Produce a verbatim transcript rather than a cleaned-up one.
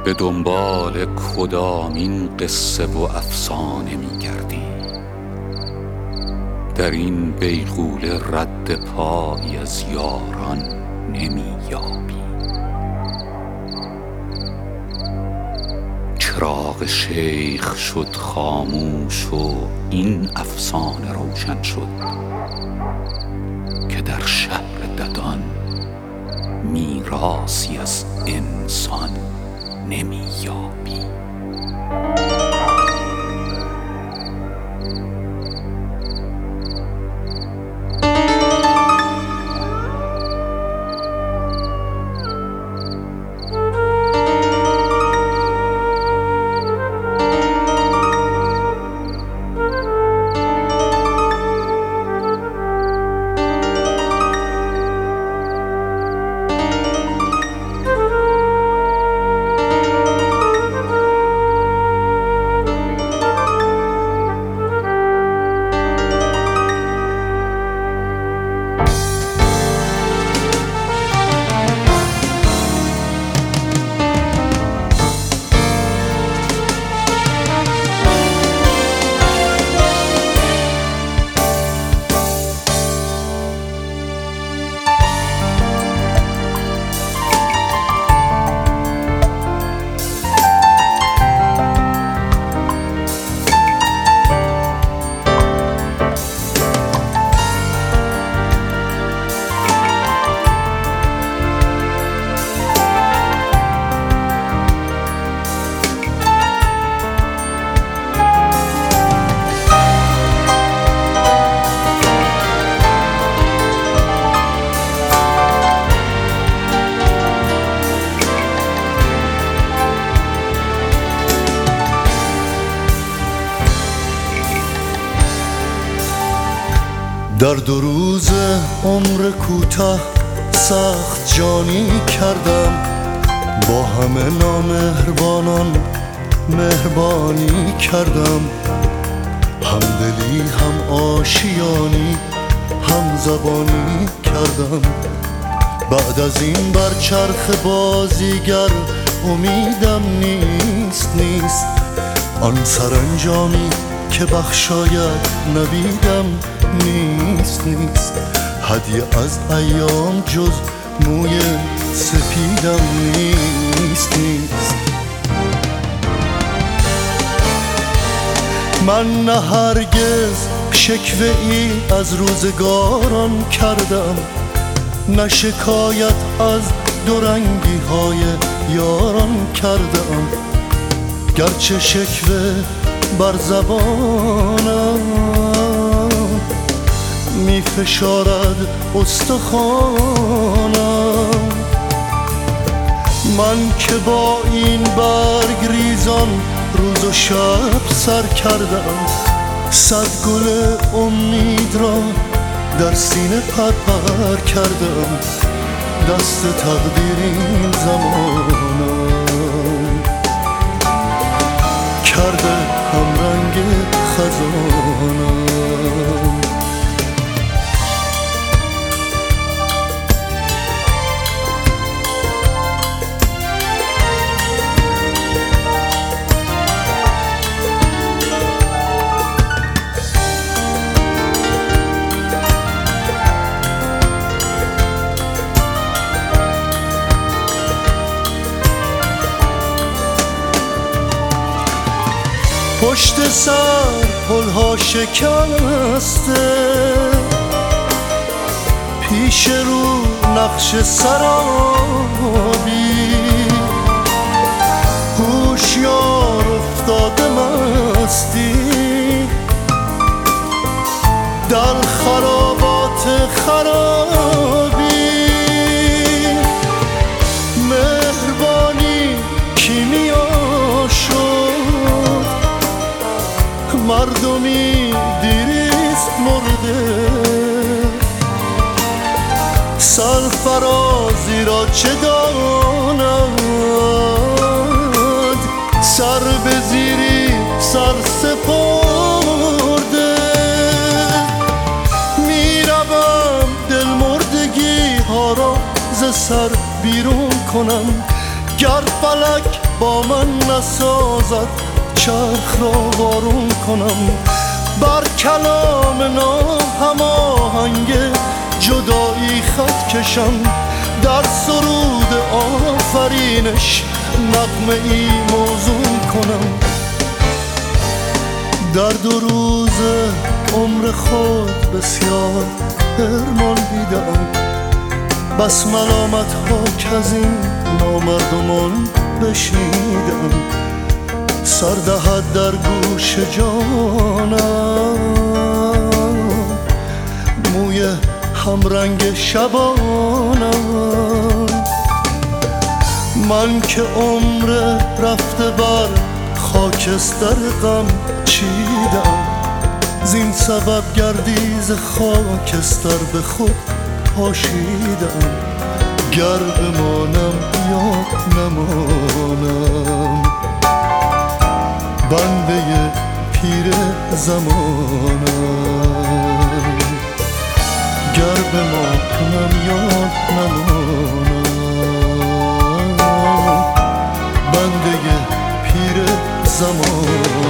به دنبال کدامین قصه و افسانه می گردی؟ در این بیغوله رد پایی از یاران نمی یابی. چراغ شیخ شد خاموش و این افسانه روشن شد که در شهر ددان میراثی از انسان نمی یابی. در دو روز عمر کوتاه سخت جانی کردم، با همه نامهربانان مهربانی کردم. همدلی هم آشیانی هم زبانی کردم. بعد از این بر چرخ بازیگر امیدم نیست نیست آن سرانجامی که بخشاید نویدم نیست نیست هدیه از ایام جز موی سپیدم نیست نیست من نه هرگز شکوه ای از روزگاران کردم، نه شکایت از دورنگی های یاران کردم. گرچه شکوه بر زبانم می فشارد استخوانم، من که با این برگ ریزان روز و شب سر کردم. صد گل امید را در سینه پرپر کردم. دست تقدیر این زمانم کرده همرنگ خزانم. پشت سر پلها شکسته، پیش رو نقش سرابی، هوشیار افتاده مستی در خرابات خرابی. مهربانی کیمیا شد، مردمی دیریست مرده. سرفرازی را چه داند، سر به زیری سر سپرده. میروم دل مردگی ها را ز سر بیرون کنم، گر فلک با من نسازد چرخ را بارون کنم، بر کلام ناهماهنگ جدایی خط کشم، در سرود آفرینش نغمه ای موزون کنم. در دو روز عمر خود بسیار حرمان دیدم، بس ملامت ها که از این نامردمان بشنیدم. سر دهد در گوش جانم موی همرنگ شبانم، من که عمر رفته بر خاکستر غم چیدم، زین سبب گردیز خاکستر به خود پاشیدم. گر بمانم یا نمانم بنده پیر زمانم، گر بمانم یا نمانم بنده پیر زمانم.